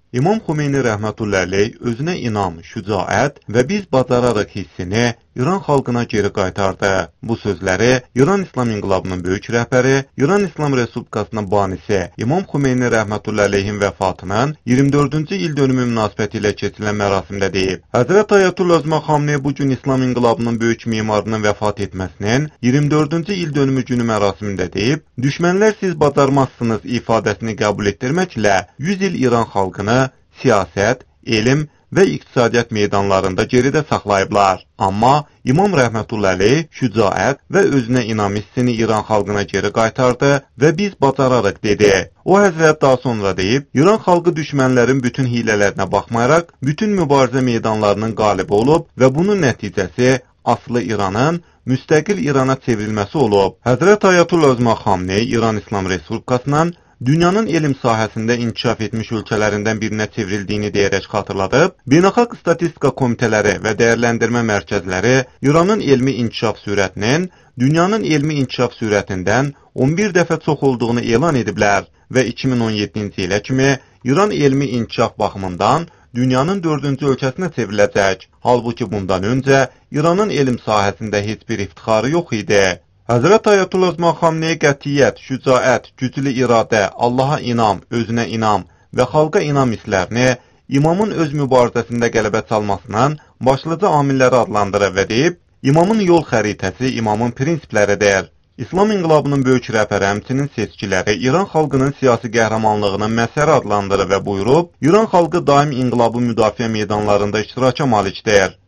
İmam Xomeyni rəhmətullahi aleyh özünə inam, şücaət və biz bacararıq hissini İran xalqına geri qaytardı. Bu sözləri İran İslam İnqilabının böyük rəhbəri, İran İslam Respublikasının banisi İmam Xomeyni rəhmətullahi aleyhin vəfatının 24-cü il dönümü münasibəti ilə keçirilən mərasimdə deyib. Həzrət Ayətullah Özmə Xamneyi bu gün İslam İnqilabının böyük mimarının vəfat etməsinin 24-cü il dönümü günü mərasimində deyib, düşmənlər siz bacarmazsınız ifadəsini qəbul etdirməklə 100 il İran xalqını siyasət, elm və iqtisadiyyat meydanlarında geridə saxlayıblar. Amma İmam rəhmətullahi aleyh şücaət və özünə inam hissini İran xalqına geri qaytardı və biz bacararıq dedi. O həzrət daha sonra deyib, İran xalqı düşmənlərin bütün hilələrinə baxmayaraq, bütün mübarizə meydanlarının qalibi olub və bunun nəticəsi aslı İranın müstəqil İrana çevrilməsi olub. Həzrət Ayətullah Özmə Xamneyi İran İslam Respublikasının dünyanın elm sahəsində inkişaf etmiş ölkələrindən birinə çevrildiyini deyərək xatırladıb, beynəlxalq statistika komitələri və dəyərləndirmə mərkəzləri İranın elmi inkişaf sürətinin dünyanın elmi inkişaf sürətindən 11 dəfə çox olduğunu elan ediblər və 2017-ci ilə kimi İran elmi inkişaf baxımından dünyanın 4-cü ölkəsinə çevriləcək. Halbuki bundan öncə İranın elm sahəsində heç bir iftixarı yox idi. Həzrət Ayətullah Özmə Xamneyi qətiyyət, şücaət, güclü iradə, Allaha inam, özünə inam və xalqa inam hisslərini İmamın öz mübarizəsində qələbə çalmasının başlıca amilləri adlandırır və deyib, İmamın yol xəritəsi İmamın prinsipləridir. İslam İnqilabının böyük rəhbəri həmçinin seçkiləri İran xalqının siyasi qəhrəmanlığının məsəri adlandırır və buyurub, İran xalqı daim inqilabı müdafiə meydanlarında iştiraka malikdir.